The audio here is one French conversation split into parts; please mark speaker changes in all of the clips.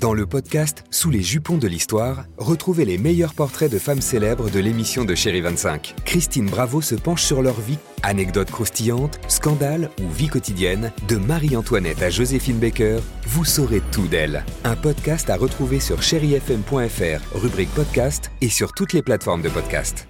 Speaker 1: Dans le podcast Sous les jupons de l'histoire, retrouvez les meilleurs portraits de femmes célèbres de l'émission de Chérie 25. Christine Bravo se penche sur leur vie. Anecdotes croustillantes, scandales ou vie quotidienne, de Marie-Antoinette à Joséphine Baker, vous saurez tout d'elle. Un podcast à retrouver sur chérifm.fr, rubrique podcast et sur toutes les plateformes de podcast.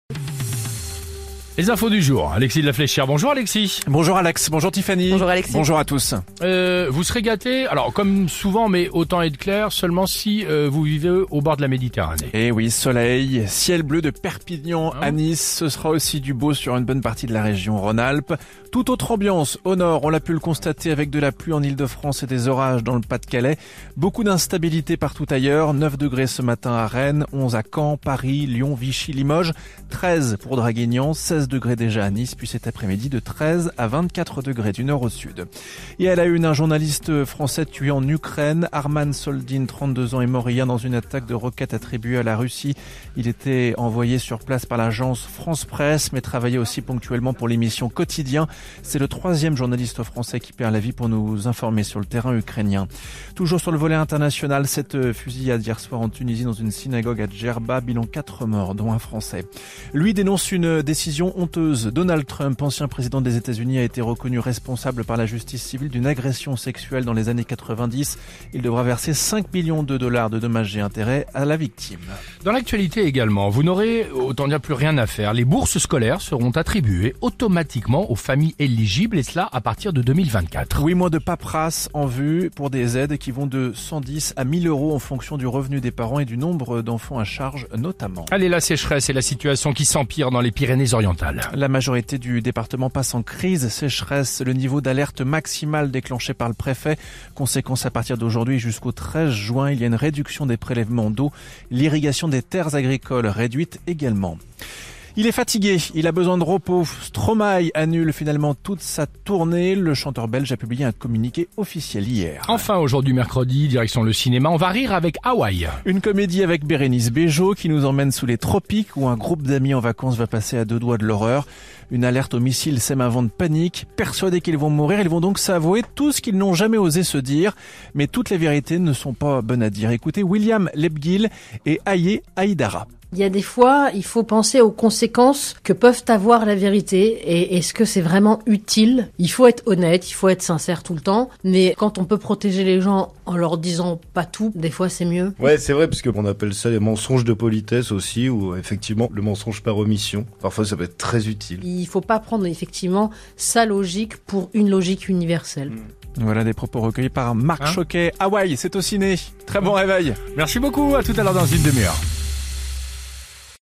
Speaker 2: Les infos du jour, Alexis de la Fléchière. Bonjour Alexis.
Speaker 3: Bonjour Alex, bonjour Tiffany.
Speaker 4: Bonjour Alexis.
Speaker 3: Bonjour à tous.
Speaker 2: Vous serez gâtés, alors comme souvent, mais autant être clair, seulement si vous vivez au bord de la Méditerranée.
Speaker 3: Eh oui, soleil, ciel bleu de Perpignan à Nice, ce sera aussi du beau sur une bonne partie de la région Rhône-Alpes. Toute autre ambiance au nord, on l'a pu le constater avec de la pluie en Île-de-France et des orages dans le Pas-de-Calais. Beaucoup d'instabilité partout ailleurs, 9 degrés ce matin à Rennes, 11 à Caen, Paris, Lyon, Vichy, Limoges, 13 pour Draguignan, 16 degrés déjà à Nice, puis cet après-midi de 13 à 24 degrés du nord au sud. Et à la une, un journaliste français tué en Ukraine, Arman Soldin, 32 ans, est mort hier dans une attaque de roquettes attribuée à la Russie. Il était envoyé sur place par l'agence France Presse, mais travaillait aussi ponctuellement pour l'émission Quotidien. C'est le 3e journaliste français qui perd la vie pour nous informer sur le terrain ukrainien. Toujours sur le volet international, cette fusillade hier soir en Tunisie dans une synagogue à Djerba, bilan 4 morts, dont un Français. Lui dénonce une décision honteuse. Donald Trump, ancien président des États-Unis, a été reconnu responsable par la justice civile d'une agression sexuelle dans les années 90. Il devra verser 5 millions de dollars de dommages et intérêts à la victime.
Speaker 2: Dans l'actualité également, vous n'aurez autant dire plus rien à faire. Les bourses scolaires seront attribuées automatiquement aux familles éligibles, et cela à partir de 2024.
Speaker 3: Oui, moins de paperasse en vue pour des aides qui vont de 110 à 1000 euros en fonction du revenu des parents et du nombre d'enfants à charge notamment.
Speaker 2: Allez, la sécheresse et la situation qui s'empire dans les Pyrénées-Orientales.
Speaker 3: La majorité du département passe en crise sécheresse, le niveau d'alerte maximale déclenché par le préfet. Conséquence, à partir d'aujourd'hui jusqu'au 13 juin, il y a une réduction des prélèvements d'eau. L'irrigation des terres agricoles réduite également. Il est fatigué, il a besoin de repos. Stromae annule finalement toute sa tournée. Le chanteur belge a publié un communiqué officiel hier.
Speaker 2: Enfin, aujourd'hui mercredi, direction le cinéma, on va rire avec Hawaï.
Speaker 3: Une comédie avec Bérénice Bejo qui nous emmène sous les tropiques où un groupe d'amis en vacances va passer à 2 doigts de l'horreur. Une alerte au missile sème un vent de panique. Persuadés qu'ils vont mourir, ils vont donc s'avouer tout ce qu'ils n'ont jamais osé se dire. Mais toutes les vérités ne sont pas bonnes à dire. Écoutez William Lebguil et Aye Aïdara.
Speaker 4: Il y a des fois, il faut penser aux conséquences que peuvent avoir la vérité et est-ce que c'est vraiment utile. Il faut être honnête, il faut être sincère tout le temps, mais quand on peut protéger les gens en leur disant pas tout, des fois c'est mieux.
Speaker 5: Ouais, c'est vrai, parce qu'on appelle ça les mensonges de politesse aussi, ou effectivement le mensonge par omission. Parfois ça peut être très utile.
Speaker 4: Il faut pas prendre effectivement sa logique pour une logique universelle.
Speaker 3: Voilà des propos recueillis par Marc Choquet. Hawaï, c'est au ciné. Très bon réveil.
Speaker 2: Merci beaucoup, à tout à l'heure dans une demi-heure.